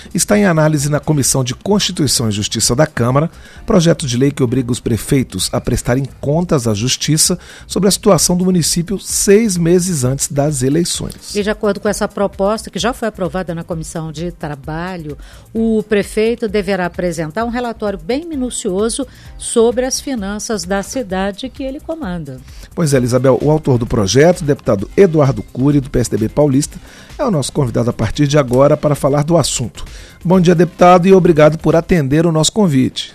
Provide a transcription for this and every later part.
Está em análise na Comissão de Constituição e Justiça da Câmara, projeto de lei que obriga os prefeitos a prestarem contas à Justiça sobre a situação do município 6 meses antes das eleições. E de acordo com essa proposta, que já foi aprovada na Comissão de Trabalho, o prefeito deverá apresentar um relatório bem minucioso sobre as finanças da cidade que ele comanda. Pois é, Isabel, o autor do projeto, o deputado Eduardo Cury, do PSDB paulista, é o nosso convidado a partir de agora para falar do assunto. Bom dia, deputado, e obrigado por atender o nosso convite.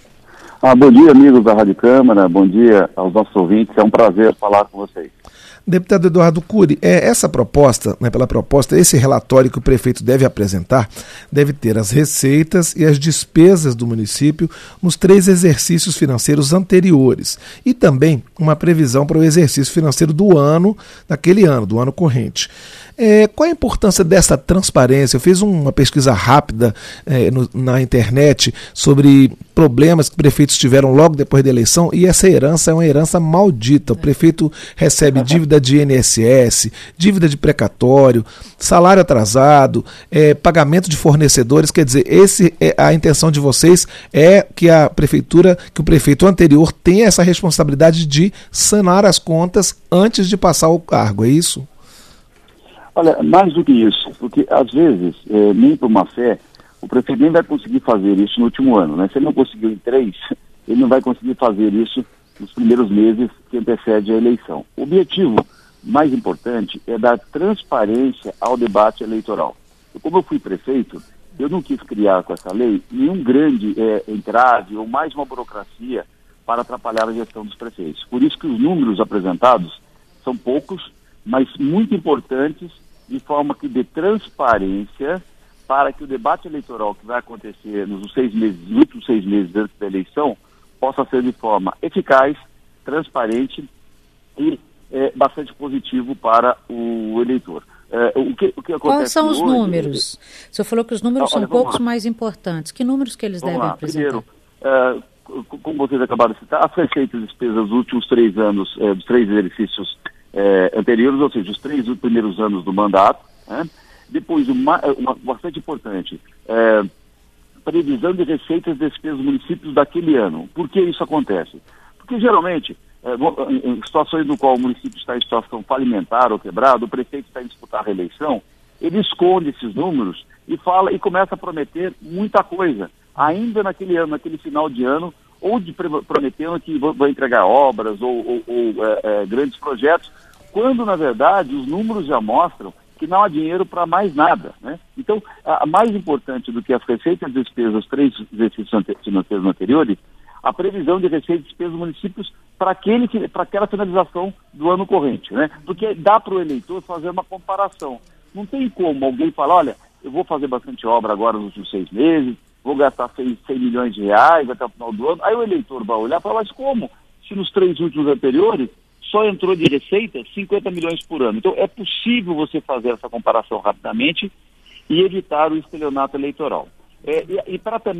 Bom dia, amigos da Rádio Câmara, bom dia aos nossos ouvintes, é um prazer falar com vocês. Deputado Eduardo Cury, essa proposta, pela proposta, esse relatório que o prefeito deve apresentar, deve ter as receitas e as despesas do município nos 3 exercícios financeiros anteriores e também uma previsão para o exercício financeiro do ano, do ano corrente. Qual a importância dessa transparência? Eu fiz uma pesquisa rápida na internet sobre problemas que prefeitos tiveram logo depois da eleição e essa herança é uma herança maldita. O prefeito recebe dívida de INSS, dívida de precatório, salário atrasado, pagamento de fornecedores. Quer dizer, a intenção de vocês é que o prefeito anterior tenha essa responsabilidade de sanar as contas antes de passar o cargo, é isso? Olha, mais do que isso, porque às vezes, nem por má fé, o prefeito nem vai conseguir fazer isso no último ano, né? Se ele não conseguiu em 3, ele não vai conseguir fazer isso nos primeiros meses que antecede a eleição. O objetivo mais importante é dar transparência ao debate eleitoral. Como eu fui prefeito, eu não quis criar com essa lei nenhum grande entrave ou mais uma burocracia para atrapalhar a gestão dos prefeitos. Por isso que os números apresentados são poucos, mas muito importantes, de forma que dê transparência para que o debate eleitoral que vai acontecer nos últimos 6 meses antes da eleição possa ser de forma eficaz, transparente e bastante positivo para o eleitor. O que acontece Quais são os hoje, números? O senhor falou que os números são poucos mais importantes. Que números que eles devem apresentar? Primeiro, como vocês acabaram de citar, as receitas e despesas dos últimos 3 anos, dos 3 exercícios anteriores, ou seja, os 3 primeiros anos do mandato, né? Depois, bastante importante, previsão de receitas e despesas dos municípios daquele ano. Por que isso acontece? Porque geralmente, em situações no qual o município está em situação falimentar ou quebrado, o prefeito está em disputar a reeleição, ele esconde esses números e começa a prometer muita coisa, ainda naquele ano, naquele final de ano, ou prometendo que vai entregar obras ou grandes projetos, quando, na verdade, os números já mostram que não há dinheiro para mais nada, né? Então, a mais importante do que as receitas e despesas dos 3 exercícios financeiros anteriores, a previsão de receitas e despesas dos municípios para aquela finalização do ano corrente, né? Porque dá para o eleitor fazer uma comparação. Não tem como alguém falar, olha, eu vou fazer bastante obra agora nos últimos 6 meses, vou gastar 100 milhões de reais até o final do ano. Aí o eleitor vai olhar e falar, mas como? Se nos 3 últimos anteriores só entrou de receita 50 milhões por ano. Então é possível você fazer essa comparação rapidamente e evitar o estelionato eleitoral. E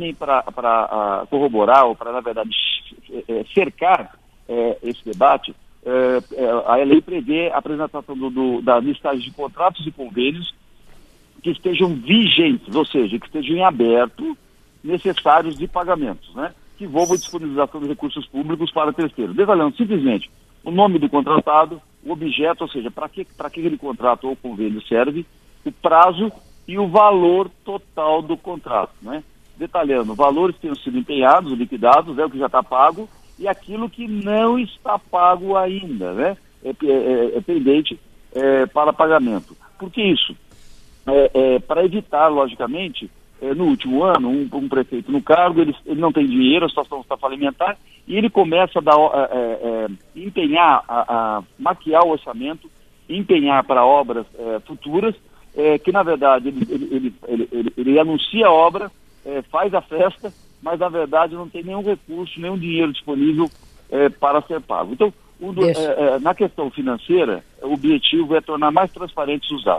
para corroborar, ou para, na verdade, cercar esse debate, a lei prevê a apresentação da listagem de contratos e convênios que estejam vigentes, ou seja, que estejam em aberto, necessários de pagamentos, né? Que envolvam a disponibilização de recursos públicos para terceiros. Detalhando simplesmente o nome do contratado, o objeto, ou seja, para que aquele contrato ou convênio serve, o prazo e o valor total do contrato, né? Detalhando, valores que tenham sido empenhados, liquidados, o que já está pago, e aquilo que não está pago ainda, né? É pendente para pagamento. Por que isso? Para evitar, logicamente, no último ano, um prefeito no cargo, ele não tem dinheiro, a situação está falimentar, e ele começa a empenhar, a maquiar o orçamento, empenhar para obras futuras, que na verdade ele anuncia a obra, faz a festa, mas na verdade não tem nenhum recurso, nenhum dinheiro disponível para ser pago. Então, na questão financeira, o objetivo é tornar mais transparentes os dados.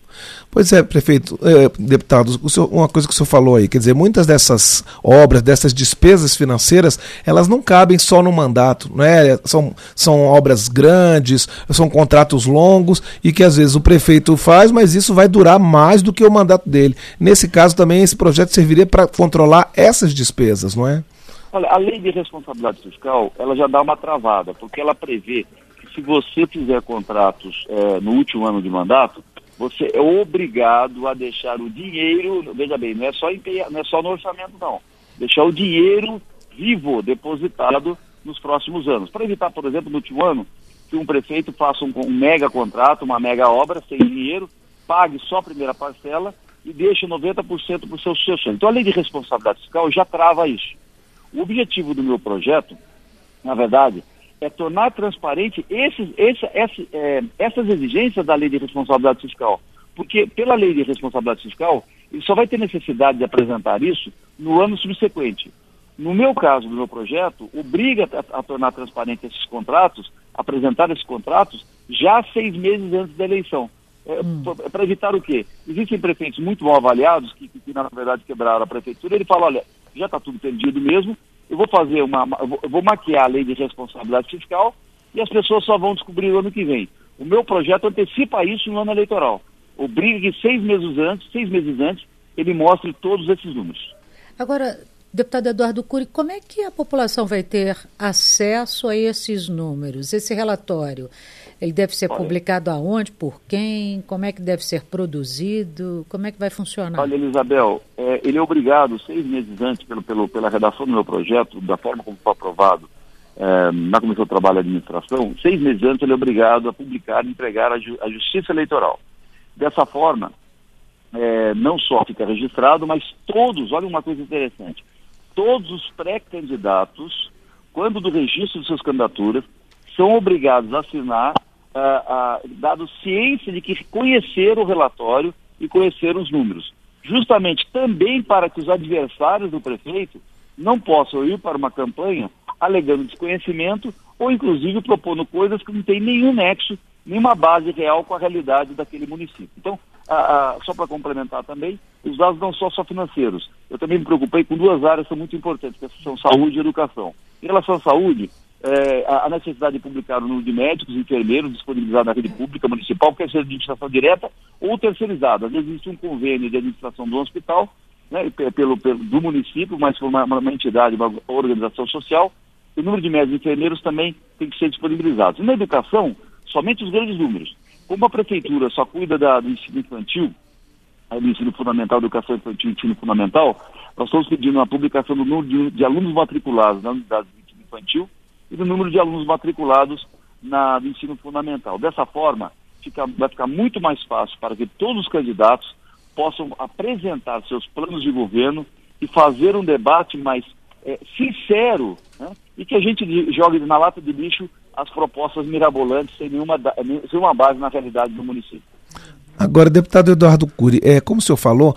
Pois é, prefeito, deputado, uma coisa que o senhor falou aí, quer dizer, muitas dessas obras, dessas despesas financeiras, elas não cabem só no mandato, né? São obras grandes, são contratos longos e que às vezes o prefeito faz, mas isso vai durar mais do que o mandato dele. Nesse caso também esse projeto serviria para controlar essas despesas, não é? Olha, a lei de responsabilidade fiscal, ela já dá uma travada, porque ela prevê que se você fizer contratos no último ano de mandato, você é obrigado a deixar o dinheiro, veja bem, não é só no orçamento não, deixar o dinheiro vivo, depositado nos próximos anos. Para evitar, por exemplo, no último ano, que um prefeito faça um mega contrato, uma mega obra, sem dinheiro, pague só a primeira parcela e deixe 90% para o seu sucessor. Então a lei de responsabilidade fiscal já trava isso. O objetivo do meu projeto, na verdade, é tornar transparente essas exigências da lei de responsabilidade fiscal. Porque pela lei de responsabilidade fiscal, ele só vai ter necessidade de apresentar isso no ano subsequente. No meu caso, do meu projeto, obriga a tornar transparente esses contratos, apresentar esses contratos já 6 meses antes da eleição. Para evitar o quê? Existem prefeitos muito mal avaliados que na verdade quebraram a prefeitura. Ele fala, olha, já está tudo perdido mesmo, eu vou fazer eu vou maquiar a lei de responsabilidade fiscal e as pessoas só vão descobrir no ano que vem. O meu projeto antecipa isso no ano eleitoral. Obriga que 6 meses antes, ele mostre todos esses números. Agora, deputado Eduardo Cury, como é que a população vai ter acesso a esses números, esse relatório? Ele deve ser publicado aonde, por quem, como é que deve ser produzido, como é que vai funcionar? Olha, Elisabel, ele é obrigado 6 meses antes, pela redação do meu projeto, da forma como foi aprovado na Comissão de Trabalho e Administração, 6 meses antes ele é obrigado a publicar e entregar à Justiça Eleitoral. Dessa forma, não só fica registrado, mas todos, olha uma coisa interessante, todos os pré-candidatos, quando do registro de suas candidaturas, são obrigados a assinar, dado ciência de que conheceram o relatório e conheceram os números. Justamente também para que os adversários do prefeito não possam ir para uma campanha alegando desconhecimento ou inclusive propondo coisas que não têm nenhum nexo, nenhuma base real com a realidade daquele município. Então, só para complementar também, os dados não são só financeiros. Eu também me preocupei com 2 áreas que são muito importantes, que são saúde e educação. Em relação à saúde, a necessidade de publicar o número de médicos e enfermeiros disponibilizados na rede pública municipal, quer seja de administração direta ou terceirizada. Às vezes existe um convênio de administração do hospital, né, do município, mas por uma entidade, uma organização social. O número de médicos e enfermeiros também tem que ser disponibilizado. E na educação, somente os grandes números. Como a prefeitura só cuida do ensino infantil, do ensino fundamental, educação infantil e ensino fundamental, nós estamos pedindo a publicação do número de alunos matriculados na unidade de ensino infantil e do número de alunos matriculados no ensino fundamental. Dessa forma, vai ficar muito mais fácil para que todos os candidatos possam apresentar seus planos de governo e fazer um debate mais sincero, né? E que a gente jogue na lata de lixo as propostas mirabolantes sem nenhuma base na realidade do município. Agora, deputado Eduardo Cury, como o senhor falou,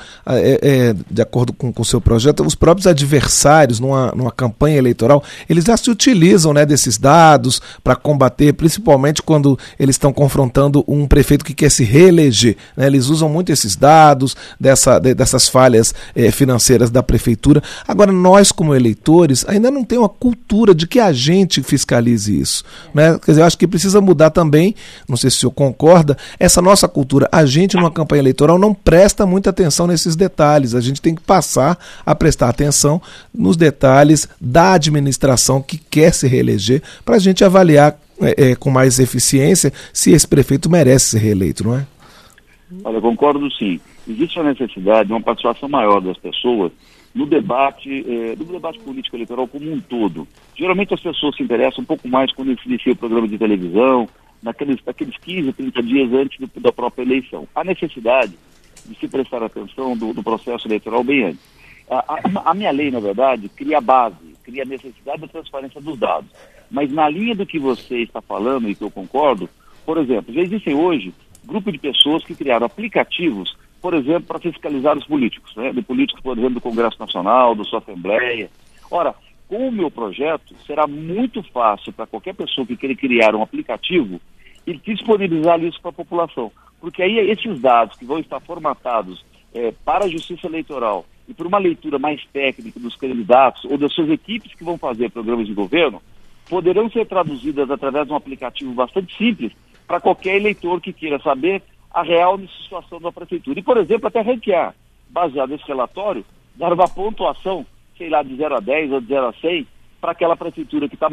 de acordo com o seu projeto, os próprios adversários numa campanha eleitoral, eles já se utilizam, né, desses dados para combater, principalmente quando eles estão confrontando um prefeito que quer se reeleger, né? Eles usam muito esses dados, dessas falhas financeiras da prefeitura. Agora, nós como eleitores ainda não temos uma cultura de que a gente fiscalize isso, né? Quer dizer, eu acho que precisa mudar também, não sei se o senhor concorda, essa nossa cultura. A gente, numa campanha eleitoral, não presta muita atenção nesses detalhes. A gente tem que passar a prestar atenção nos detalhes da administração que quer se reeleger, para a gente avaliar com mais eficiência se esse prefeito merece ser reeleito, não é? Olha, eu concordo sim. Existe a necessidade de uma participação maior das pessoas no debate político eleitoral como um todo. Geralmente as pessoas se interessam um pouco mais quando se inicia o programa de televisão, naqueles 15, 30 dias antes da própria eleição. Há necessidade de se prestar atenção do processo eleitoral bem antes. A minha lei, na verdade, cria a base, cria a necessidade da transparência dos dados. Mas na linha do que você está falando e que eu concordo, por exemplo, já existem hoje grupos de pessoas que criaram aplicativos, por exemplo, para fiscalizar os políticos, né? De políticos, por exemplo, do Congresso Nacional, da sua Assembleia. Ora, com o meu projeto, será muito fácil para qualquer pessoa que queira criar um aplicativo e disponibilizar isso para a população. porque aí esses dados que vão estar formatados para a Justiça Eleitoral e por uma leitura mais técnica dos candidatos ou das suas equipes que vão fazer programas de governo, poderão ser traduzidas através de um aplicativo bastante simples para qualquer eleitor que queira saber a real situação da prefeitura. E, por exemplo, até ranquear, baseado nesse relatório, dar uma pontuação, sei lá, de 0 a 10 ou de 0 a 100, para aquela prefeitura que está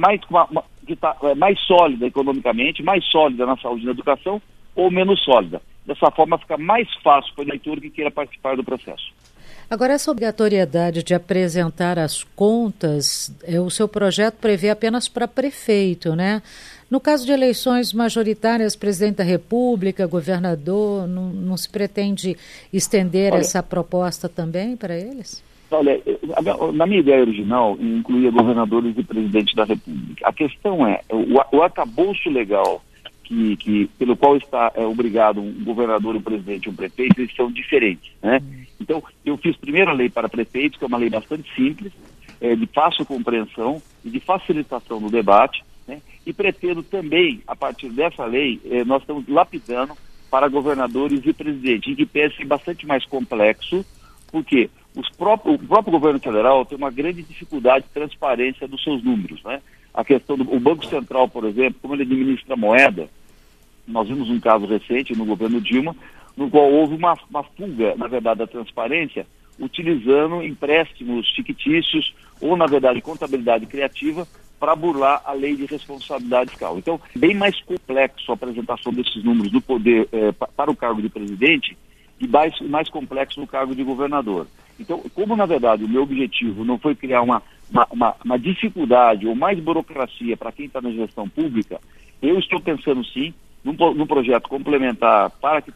mais sólida economicamente, mais sólida na saúde e na educação, ou menos sólida. Dessa forma fica mais fácil para o eleitor que queira participar do processo. Agora, essa obrigatoriedade de apresentar as contas, o seu projeto prevê apenas para prefeito, né? No caso de eleições majoritárias, presidente da República, governador, não se pretende estender essa proposta também para eles? Olha, na minha ideia original, incluía governadores e presidente da República. A questão é, o arcabouço legal pelo qual está obrigado um governador, um presidente e um prefeito, eles são diferentes, né? Então, eu fiz primeiro a lei para prefeitos, que é uma lei bastante simples, de fácil compreensão e de facilitação do debate, né? E pretendo também, a partir dessa lei, nós estamos lapidando para governadores e presidentes, em que pese ser bastante mais complexo, porque o próprio governo federal tem uma grande dificuldade de transparência dos seus números, né? A questão do Banco Central, por exemplo, como ele administra a moeda, nós vimos um caso recente no governo Dilma, no qual houve uma fuga, na verdade, da transparência, utilizando empréstimos fictícios ou, na verdade, contabilidade criativa para burlar a lei de responsabilidade fiscal. Então, bem mais complexo a apresentação desses números do poder para o cargo de presidente e mais complexo no cargo de governador. Então, como, na verdade, o meu objetivo não foi criar uma dificuldade ou mais burocracia para quem está na gestão pública, eu estou pensando, sim, num projeto complementar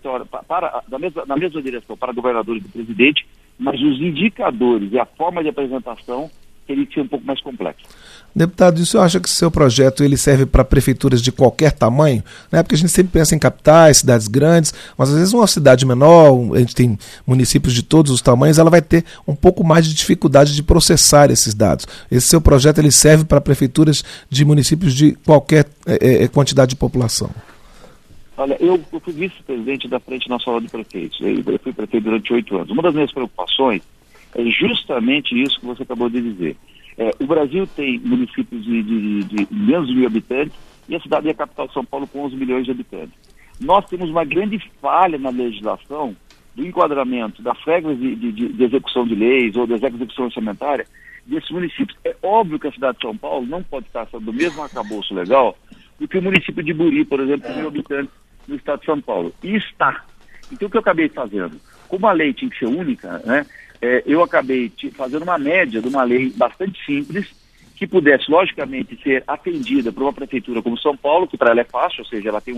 na mesma direção para governadores e presidente, mas os indicadores e a forma de apresentação teria que ser um pouco mais complexo. Deputado, e o senhor acha que o seu projeto ele serve para prefeituras de qualquer tamanho? Né? Porque a gente sempre pensa em capitais, cidades grandes, mas às vezes uma cidade menor, a gente tem municípios de todos os tamanhos, ela vai ter um pouco mais de dificuldade de processar esses dados. Esse seu projeto ele serve para prefeituras de municípios de qualquer quantidade de população? Olha, eu fui vice-presidente da Frente Nacional de Prefeitos. Eu fui prefeito durante 8 anos. Uma das minhas preocupações é justamente isso que você acabou de dizer. O Brasil tem municípios de menos de 1.000 habitantes e a cidade e a capital de São Paulo com 11 milhões de habitantes. Nós temos uma grande falha na legislação do enquadramento das regras de execução de leis ou da execução orçamentária desses municípios. É óbvio que a cidade de São Paulo não pode estar sendo do mesmo arcabouço legal do que o município de Buri, por exemplo, com 1.000 habitantes no estado de São Paulo. E está. Então, o que eu acabei fazendo? Como a lei tinha que ser única, né? Eu acabei fazendo uma média de uma lei bastante simples, que pudesse, logicamente, ser atendida por uma prefeitura como São Paulo, que para ela é fácil, ou seja, ela tem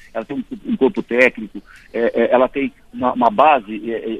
um corpo técnico, ela tem uma base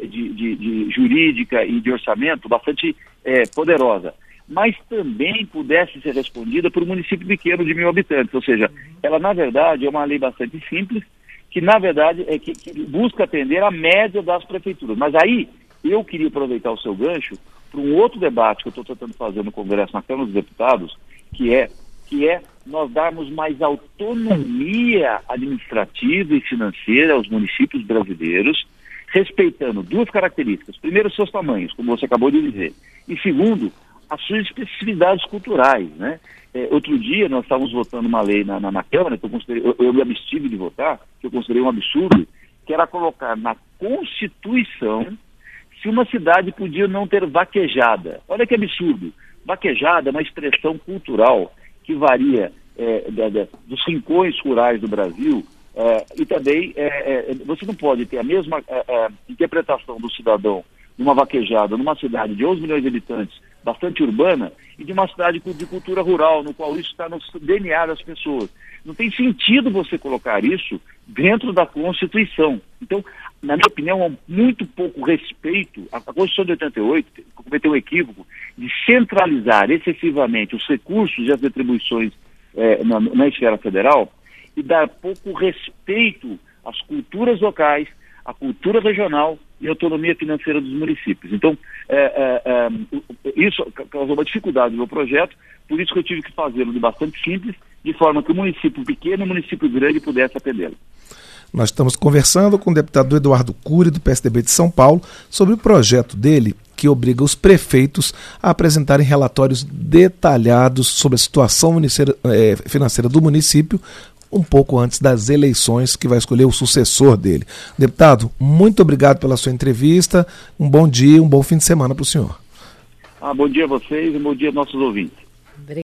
de jurídica e de orçamento bastante poderosa, mas também pudesse ser respondida por um município pequeno de 1.000 habitantes, ou seja, ela, na verdade, é uma lei bastante simples, que, na verdade, que busca atender a média das prefeituras. Mas aí, eu queria aproveitar o seu gancho para um outro debate que eu estou tentando fazer no Congresso, na Câmara dos Deputados, que é nós darmos mais autonomia administrativa e financeira aos municípios brasileiros, respeitando duas características. Primeiro, seus tamanhos, como você acabou de dizer. E segundo, as suas especificidades culturais, né? Outro dia nós estávamos votando uma lei na Câmara, que eu me abstive de votar, que eu considerei um absurdo, que era colocar na Constituição se uma cidade podia não ter vaquejada. Olha que absurdo. Vaquejada é uma expressão cultural que varia dos rincões rurais do Brasil, e também você não pode ter a mesma interpretação do cidadão numa vaquejada, numa cidade de 11 milhões de habitantes, bastante urbana, e de uma cidade de cultura rural, no qual isso está no DNA das pessoas. Não tem sentido você colocar isso dentro da Constituição. Então, na minha opinião, há muito pouco respeito. A Constituição de 88 cometeu um equívoco de centralizar excessivamente os recursos e as atribuições na esfera federal e dar pouco respeito às culturas locais, à cultura regional e à autonomia financeira dos municípios. Então, isso causou uma dificuldade no meu projeto, por isso que eu tive que fazê-lo de bastante simples, de forma que o município pequeno e o município grande pudesse atendê-lo. Nós estamos conversando com o deputado Eduardo Cury, do PSDB de São Paulo, sobre o projeto dele que obriga os prefeitos a apresentarem relatórios detalhados sobre a situação financeira do município um pouco antes das eleições, que vai escolher o sucessor dele. Deputado, muito obrigado pela sua entrevista, um bom dia, um bom fim de semana para o senhor. Bom dia a vocês e bom dia aos nossos ouvintes.